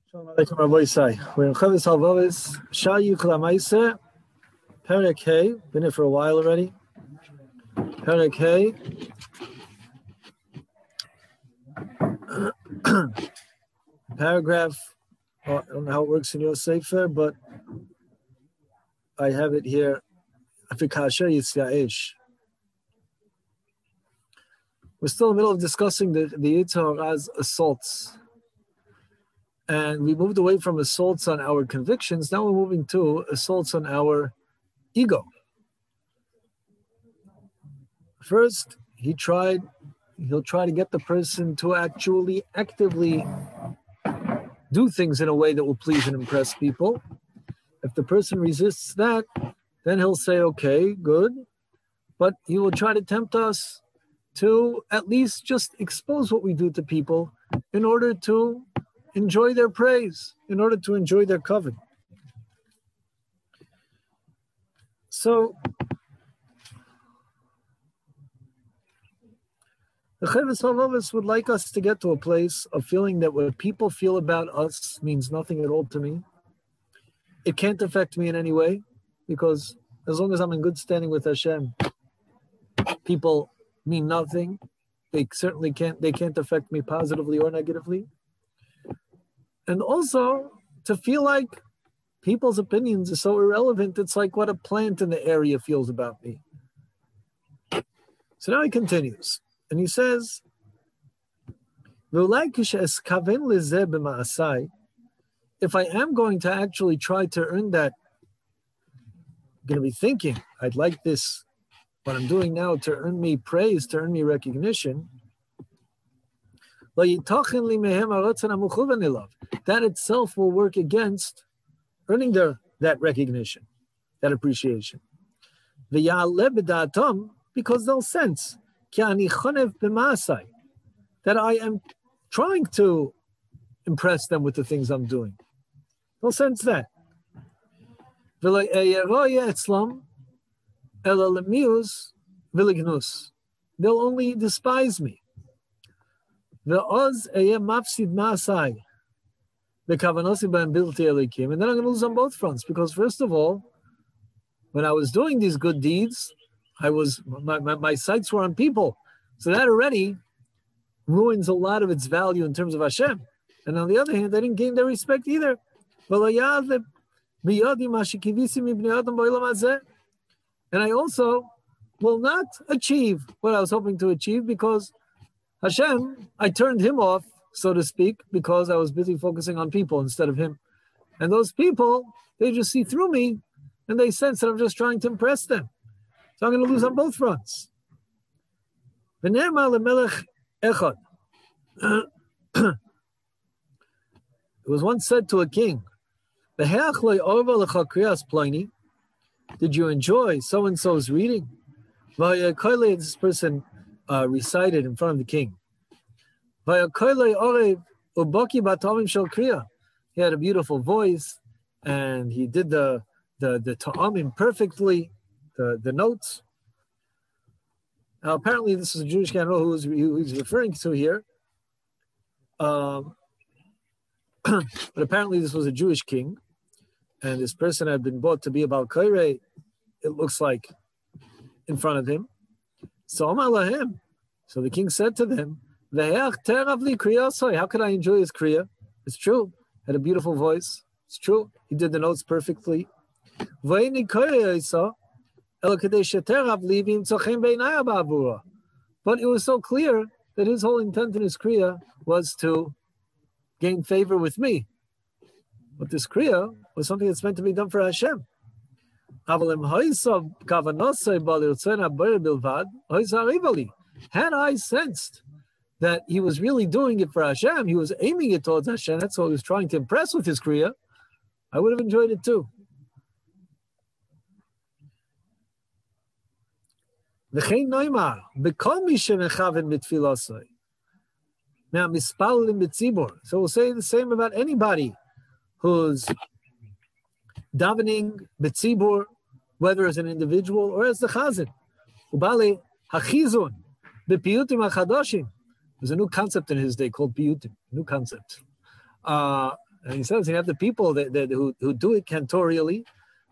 Shalom Aleichem Rabbi Isai. We're in Chavis Halvavis, Shayu Klamaise, Perek Hey, been here for a while already. Perek Hey. Paragraph, I don't know how it works in your Sefer, but I have it here. Afikasher Yitzya'ish. We're still in the middle of discussing the Yetzer Hara's assaults. And we moved away from assaults on our convictions. Now we're moving to assaults on our ego. First, he'll try to get the person to actually actively do things in a way that will please and impress people. If the person resists that, then he'll say, okay, good. But he will try to tempt us to at least just expose what we do to people in order to enjoy their praise, in order to enjoy their covet. So, the Chavis Halvavis would like us to get to a place of feeling that what people feel about us means nothing at all to me. It can't affect me in any way, because as long as I'm in good standing with Hashem, people mean nothing. They can't affect me positively or negatively. And also, to feel like people's opinions are so irrelevant, it's like what a plant in the area feels about me. So now he continues, and he says, if I am going to actually try to earn that, I'm going to be thinking, I'd like this, what I'm doing now, to earn me praise, to earn me recognition, that itself will work against earning that recognition, that appreciation. Because they'll sense that I am trying to impress them with the things I'm doing. They'll sense that. They'll only despise me. And then I'm going to lose on both fronts, because first of all, when I was doing these good deeds, my sights were on people, so that already ruins a lot of its value in terms of Hashem. And on the other hand, I didn't gain their respect either. And I also will not achieve what I was hoping to achieve, because Hashem, I turned him off, so to speak, because I was busy focusing on people instead of him. And those people, they just see through me, and they sense that I'm just trying to impress them. So I'm going to lose on both fronts. It was once said to a king, did you enjoy so-and-so's reading? This person recited in front of the king. He had a beautiful voice, and he did the ta'amim perfectly, the notes. Now, apparently, this is a Jewish guy. I don't know who he's referring to here. But apparently, this was a Jewish king, and this person had been brought to be about Kaireh, it looks like, in front of him. So the king said to them, how could I enjoy his kriya? It's true. Had a beautiful voice. It's true. He did the notes perfectly. But it was so clear that his whole intent in his kriya was to gain favor with me. But this kriya was something that's meant to be done for Hashem. Had I sensed that he was really doing it for Hashem, he was aiming it towards Hashem, that's what he was trying to impress with his kriya, I would have enjoyed it too. Now, so we'll say the same about anybody who's davening b'tzibur, whether as an individual or as the chazan. Ubale hachizun b'piyutim hachadoshim. There's a new concept in his day called piyutim. New concept. And he says you have the people who do it cantorially,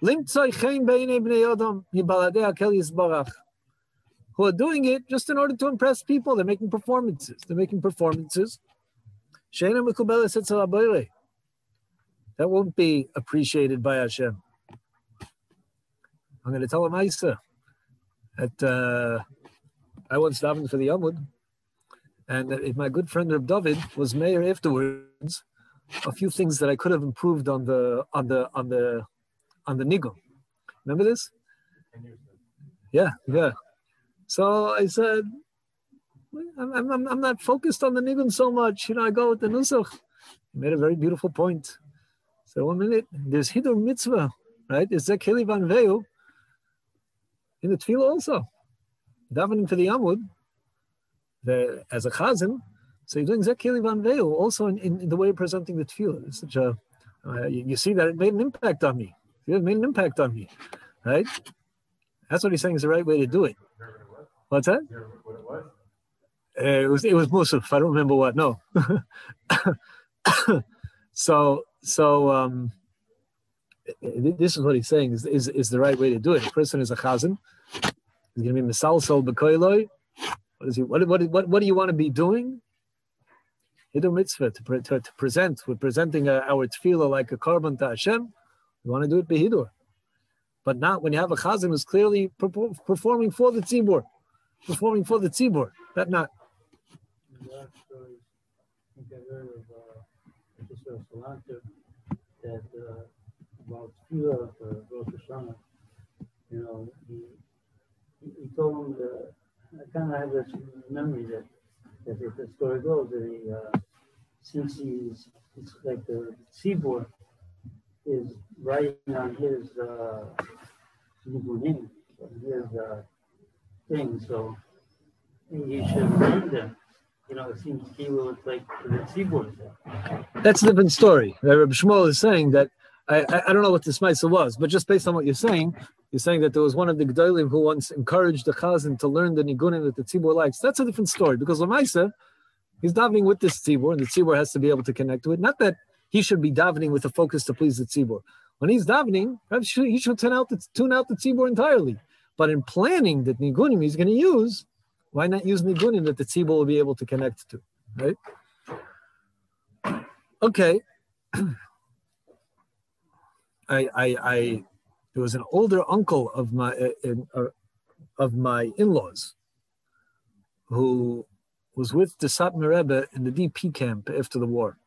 who are doing it just in order to impress people. They're making performances. That won't be appreciated by Hashem. I'm going to tell him Isa that I once davened for the Yamud, and that if my good friend Reb David was mayor afterwards, a few things that I could have improved on the nigun. Remember this? Yeah. So I said, I'm not focused on the nigun so much. I go with the nusach. He made a very beautiful point. So 1 minute, there's hidur mitzvah, right? There's zekeli van veu in the tefillah also. Davening for the Yamud, as a chazan, so you're doing zekeli van veu also in the way of presenting the tefillah. It's such a, you see that it made an impact on me. It made an impact on me, right? That's what he's saying is the right way to do it. What's that? It was Musaf. I don't remember what. No. So this is what he's saying is the right way to do it. A person is a chazan. He's going to be misalsal b'koiloi. What is he? What do you want to be doing? Hidur mitzvah to present. We're presenting our tefillah like a korban to Hashem. We want to do it behidur, but not when you have a chazan who's clearly performing for the tzibur. That not. I think I heard of Professor Salanter that about tefillah for Rosh Hashanah. He told him that I kind of have this memory that the story goes that he since it's like the tzibur is writing on his nibunim, his thing, so he should learn them. It seems Kilo is like the tzibur. That's a different story. Rabbi Shmuel is saying that I don't know what this Maisa was, but just based on what you're saying that there was one of the Gdolim who once encouraged the Chazan to learn the Nigunim that the tzibur likes. That's a different story, because Lamaisa, he's davening with this tzibur, and the tzibur has to be able to connect to it. Not that he should be davening with a focus to please the tzibur. When he's davening, he should tune out the tzibur entirely. But in planning the Nigunim he's going to use, why not use Nigunim that the tzibur will be able to connect to, right? Okay. There was an older uncle of my in-laws who was with the Satmar Rebbe in the DP camp after the war.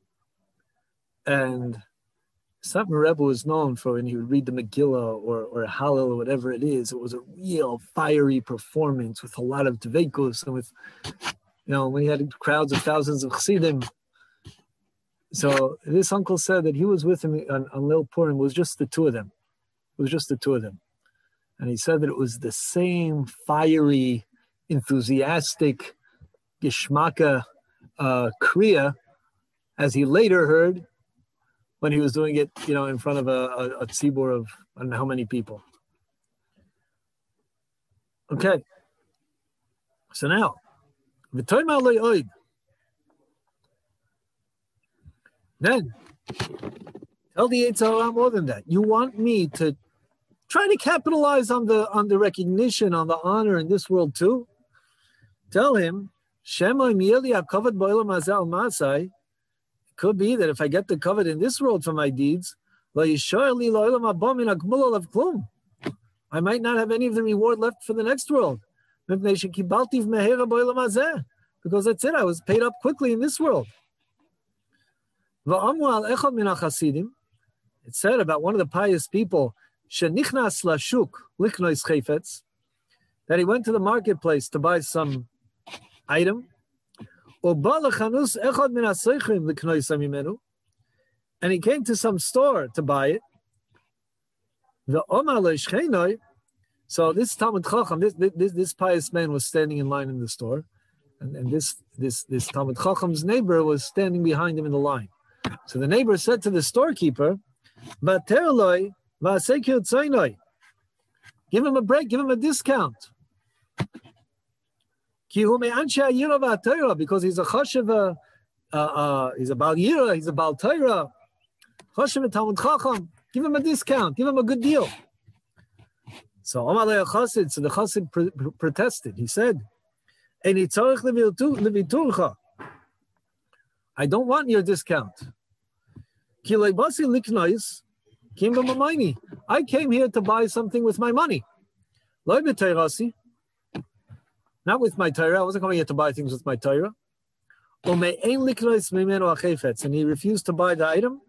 And Satmar Rebbe was known for when he would read the Megillah or Hallel or whatever it is. It was a real fiery performance with a lot of dveikus and with, when he had crowds of thousands of chassidim. So this uncle said that he was with him on Leil Purim. It was just the two of them. And he said that it was the same fiery, enthusiastic Geshmaka Kriya as he later heard when he was doing it, in front of a tzibur of I don't know how many people. Okay. So now, then, tell the Yetzer Hara more than that. You want me to try to capitalize on the recognition, on the honor in this world too? Tell him, it could be that if I get the covet in this world for my deeds, I might not have any of the reward left for the next world. Because that's it, I was paid up quickly in this world. It said about one of the pious people, that he went to the marketplace to buy some item, and he came to some store to buy it. So this Talmud Chacham, this pious man was standing in line in the store, and this Talmud Chacham's neighbor was standing behind him in the line. So the neighbor said to the storekeeper, give him a break, give him a discount. Because he's a chashiv he's a Baal Yira, he's a Baal Torah. Choshev Talmud Chacham, give him a discount, give him a good deal. So Amalei Chassid, so the Chassid protested. He said, I don't want your discount. I came here to buy something with my money. Not with my Torah. I wasn't coming here to buy things with my Torah. And he refused to buy the item.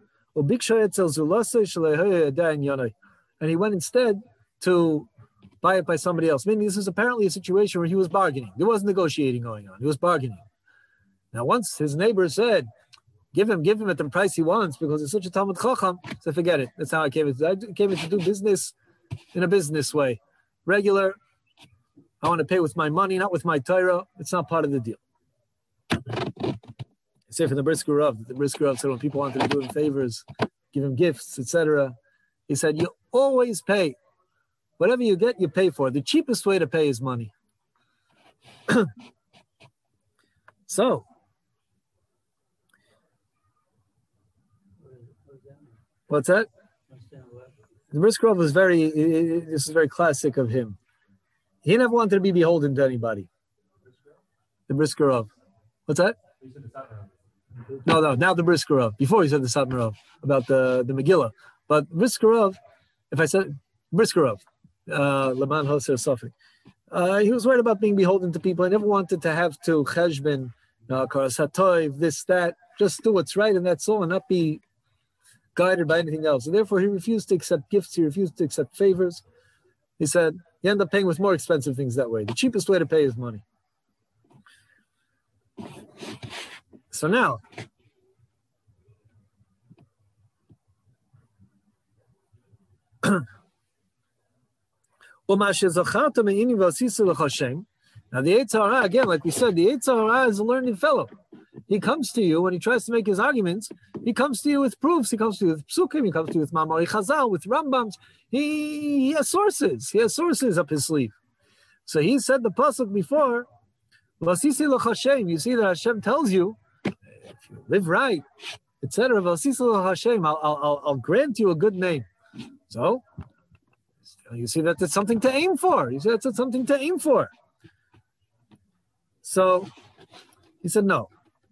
And he went instead to buy it by somebody else. Meaning this is apparently a situation where he was bargaining. There was negotiating going on. He was bargaining. Now, once his neighbor said, give him at the price he wants because it's such a Talmud Chacham, so forget it. That's how I came in. I came in to do business in a business way. Regular. I want to pay with my money, not with my Torah. It's not part of the deal. I say from the Brisker Rav said when people wanted to do him favors, give him gifts, etc., he said, you always pay. Whatever you get, you pay for. The cheapest way to pay is money. So, what's that? The Brisker Rav was this is very classic of him. He never wanted to be beholden to anybody. The Brisker Rav. What's that? No, now the Brisker Rav. Before he said the Satmar Rav about the Megillah. But Brisker Rav, if I said Brisker Rav, Laman Hoser Safik, he was worried about being beholden to people. He never wanted to have to cheshbon, karasatoiv, this, that. Just do what's right and that's all, and not be guided by anything else. And therefore, he refused to accept gifts. He refused to accept favors. He said, you end up paying with more expensive things that way. The cheapest way to pay is money. So now, now the Yetzer Hara, again, like we said, the Yetzer Hara is a learned fellow. He comes to you when he tries to make his arguments. He comes to you with proofs. He comes to you with psukim. He comes to you with Mamari Chazal, with Rambams. He has sources. He has sources up his sleeve. So he said the pasuk before. You see that Hashem tells you, if you live right, etc. I'll grant you a good name. So you see that it's something to aim for. You see that's something to aim for. So he said no.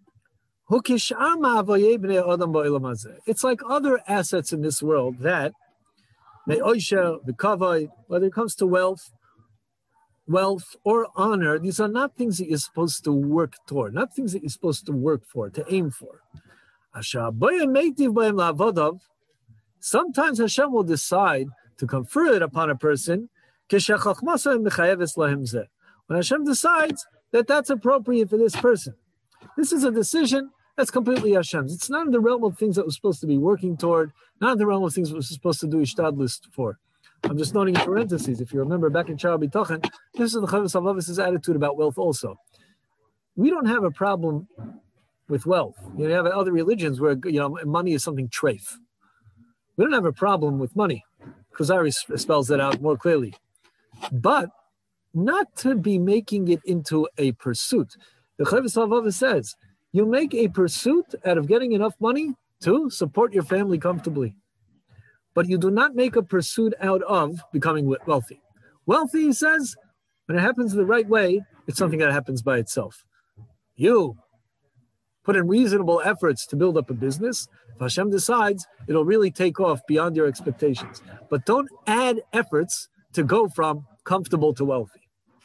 It's like other assets in this world that, whether it comes to wealth or honor, these are not things that you're supposed to work toward, not things that you're supposed to work for, to aim for. Sometimes Hashem will decide to confer it upon a person when Hashem decides that that's appropriate for this person. This is a decision that's completely Hashem's. It's not in the realm of things that we're supposed to be working toward, not in the realm of things we're supposed to do ishtadlus for. I'm just noting in parentheses, if you remember back in Shara B'Tochen, this is the Chovos HaLevavos' attitude about wealth also. We don't have a problem with wealth. You have other religions where money is something treif. We don't have a problem with money. Kuzari spells that out more clearly. But not to be making it into a pursuit. The Chovos HaLevavos says, you make a pursuit out of getting enough money to support your family comfortably. But you do not make a pursuit out of becoming wealthy. Wealthy, he says, when it happens the right way, it's something that happens by itself. You put in reasonable efforts to build up a business. If Hashem decides, it'll really take off beyond your expectations. But don't add efforts to go from comfortable to wealthy.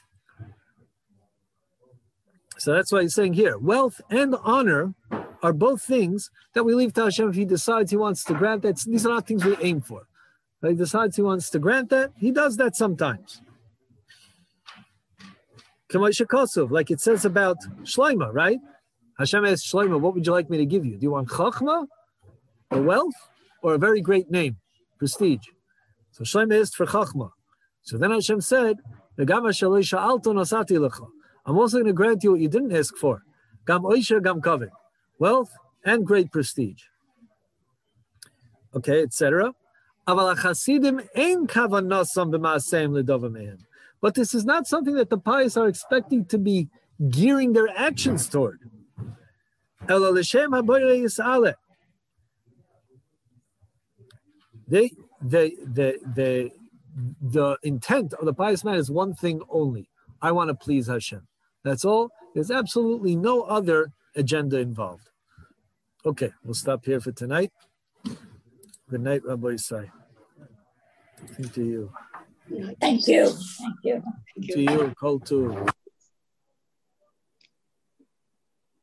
So that's why he's saying here, wealth and honor are both things that we leave to Hashem if he decides he wants to grant that. These are not things we aim for. If he decides he wants to grant that, he does that sometimes. Like it says about Shlomo, right? Hashem asked Shlomo, what would you like me to give you? Do you want chachma, or wealth, or a very great name, prestige? So Shlomo asked for chachma. So then Hashem said, I'm also going to grant you what you didn't ask for. Gam oisha, gam kavod. Wealth and great prestige. Okay, etc. But this is not something that the pious are expecting to be gearing their actions toward. Ela l'shem haboyre yis'ale. The intent of the pious man is one thing only. I want to please Hashem. That's all. There's absolutely no other agenda involved. Okay, we'll stop here for tonight. Good night, Rabbi Isai. Thank you. Thank you. Thank you. To you, Kol Tu.